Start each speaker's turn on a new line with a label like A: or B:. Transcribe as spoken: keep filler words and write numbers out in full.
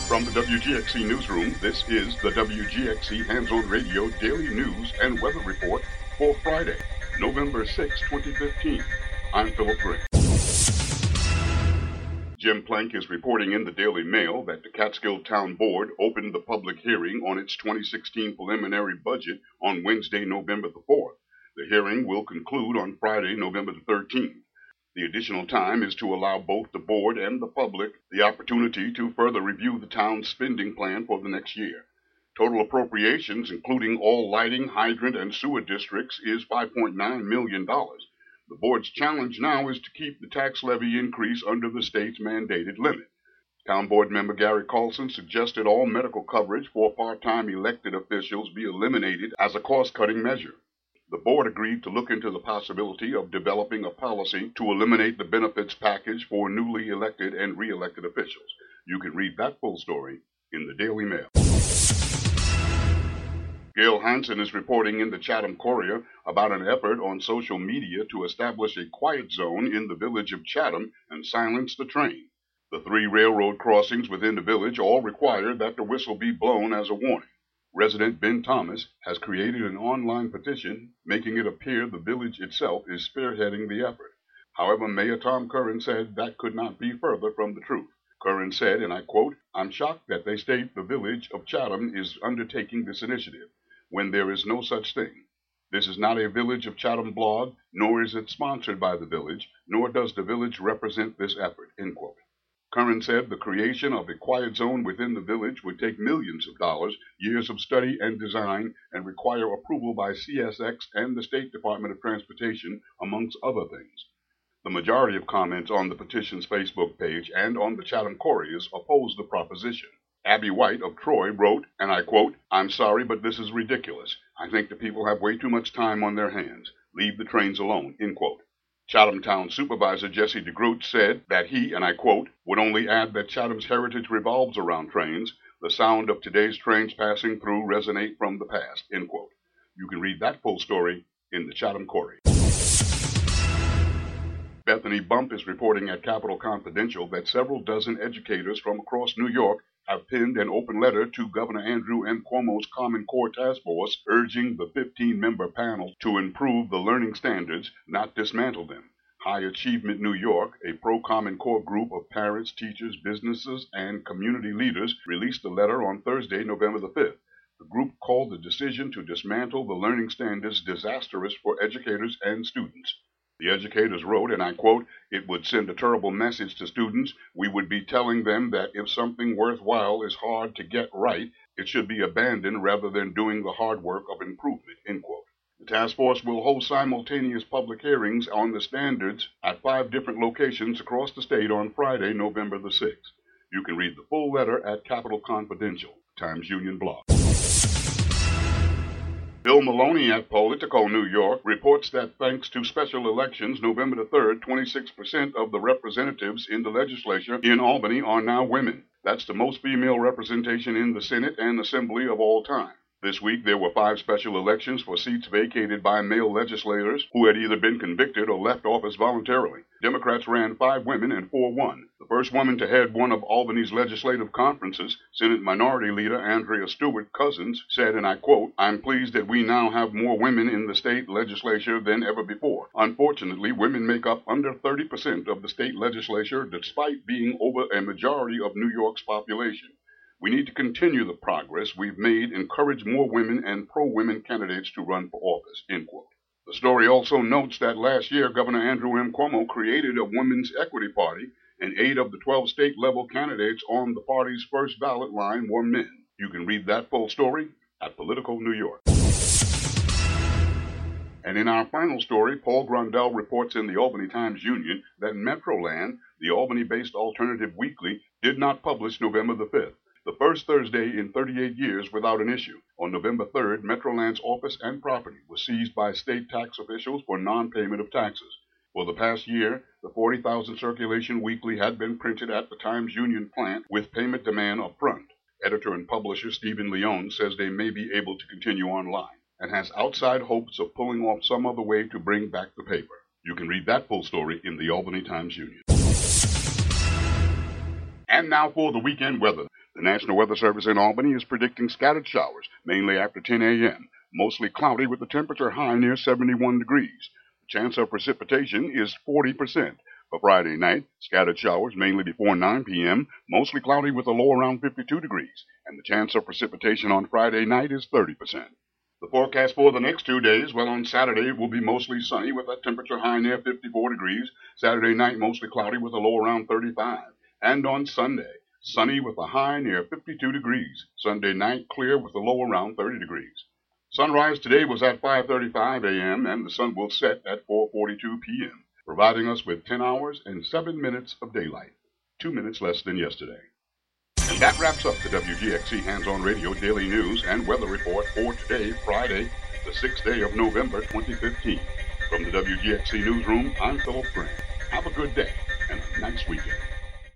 A: From the W G X C Newsroom, this is the W G X C Hands-On Radio Daily News and Weather Report for Friday, November sixth, twenty fifteen. I'm Philip Grant. Jim Plank is reporting in the Daily Mail that the Catskill Town Board opened the public hearing on its twenty sixteen preliminary budget on Wednesday, November the fourth. The hearing will conclude on Friday, November the thirteenth. The additional time is to allow both the board and the public the opportunity to further review the town's spending plan for the next year. Total appropriations, including all lighting, hydrant, and sewer districts, is five point nine million dollars. The board's challenge now is to keep the tax levy increase under the state's mandated limit. Town Board member Gary Carlson suggested all medical coverage for part-time elected officials be eliminated as a cost-cutting measure. The board agreed to look into the possibility of developing a policy to eliminate the benefits package for newly elected and re-elected officials. You can read that full story in the Daily Mail. Gail Hansen is reporting in the Chatham Courier about an effort on social media to establish a quiet zone in the village of Chatham and silence the train. The three railroad crossings within the village all require that the whistle be blown as a warning. Resident Ben Thomas has created an online petition making it appear the village itself is spearheading the effort. However, Mayor Tom Curran said that could not be further from the truth. Curran said, and I quote, "I'm shocked that they state the village of Chatham is undertaking this initiative, when there is no such thing. This is not a Village of Chatham blog, nor is it sponsored by the village, nor does the village represent this effort," end quote. Curran said the creation of a quiet zone within the village would take millions of dollars, years of study and design, and require approval by C S X and the State Department of Transportation, amongst other things. The majority of comments on the petition's Facebook page and on the Chatham Couriers oppose the proposition. Abby White of Troy wrote, and I quote, "I'm sorry, but this is ridiculous. I think the people have way too much time on their hands. Leave the trains alone," end quote. Chatham Town Supervisor Jesse DeGroot said that he, and I quote, "would only add that Chatham's heritage revolves around trains. The sound of today's trains passing through resonate from the past," end quote. You can read that full story in the Chatham Courier. Bethany Bump is reporting at Capital Confidential that several dozen educators from across New York have penned an open letter to Governor Andrew M. Cuomo's Common Core Task Force urging the fifteen-member panel to improve the learning standards, not dismantle them. High Achievement New York, a pro-Common Core group of parents, teachers, businesses, and community leaders, released a letter on Thursday, November the fifth. The group called the decision to dismantle the learning standards disastrous for educators and students. The educators wrote, and I quote, "It would send a terrible message to students. We would be telling them that if something worthwhile is hard to get right, it should be abandoned rather than doing the hard work of improvement," end quote. The task force will hold simultaneous public hearings on the standards at five different locations across the state on Friday, November the sixth. You can read the full letter at Capital Confidential, Times Union blog. Bill Maloney at Politico New York reports that thanks to special elections November the third, twenty-six percent of the representatives in the legislature in Albany are now women. That's the most female representation in the Senate and Assembly of all time. This week, there were five special elections for seats vacated by male legislators who had either been convicted or left office voluntarily. Democrats ran five women and four won. The first woman to head one of Albany's legislative conferences, Senate Minority Leader Andrea Stewart Cousins, said, and I quote, "I'm pleased that we now have more women in the state legislature than ever before. Unfortunately, women make up under thirty percent of the state legislature despite being over a majority of New York's population. We need to continue the progress we've made, encourage more women and pro-women candidates to run for office," end quote. The story also notes that last year, Governor Andrew M. Cuomo created a Women's Equity Party, and eight of the twelve state-level candidates on the party's first ballot line were men. You can read that full story at Politico New York. And in our final story, Paul Grondell reports in the Albany Times-Union that Metroland, the Albany-based alternative weekly, did not publish November the fifth. The first Thursday in thirty-eight years without an issue. On November third, Metroland's office and property was seized by state tax officials for non-payment of taxes. For the past year, the forty thousand circulation weekly had been printed at the Times-Union plant with payment demand up front. Editor and publisher Stephen Leone says they may be able to continue online and has outside hopes of pulling off some other way to bring back the paper. You can read that full story in the Albany Times-Union. And now for the weekend weather. The National Weather Service in Albany is predicting scattered showers, mainly after ten a.m. Mostly cloudy with the temperature high near seventy-one degrees. The chance of precipitation is forty percent. For Friday night, scattered showers mainly before nine p.m., mostly cloudy with a low around fifty-two degrees, and the chance of precipitation on Friday night is thirty percent. The forecast for the next two days, well, on Saturday it will be mostly sunny with a temperature high near fifty-four degrees. Saturday night mostly cloudy with a low around thirty-five. And on Sunday, sunny with a high near fifty-two degrees. Sunday night clear with a low around thirty degrees. Sunrise today was at five thirty-five a.m. and the sun will set at four forty-two p.m., providing us with ten hours and seven minutes of daylight, two minutes less than yesterday. And that wraps up the W G X C Hands-On Radio Daily News and Weather Report for today, Friday, the sixth day of November twenty fifteen. From the W G X C Newsroom, I'm Philip Grant. Have a good day and a nice weekend.